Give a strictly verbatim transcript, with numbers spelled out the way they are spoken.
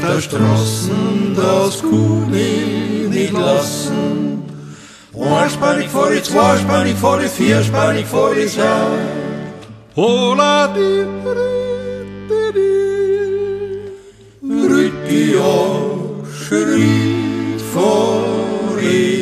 der Straßen das Kuhmehl nicht lassen. Einspannig vor die, zweispannig vor die, vierspannig vor die Zeit. Hola di, Rütti, Schritt vor ihr.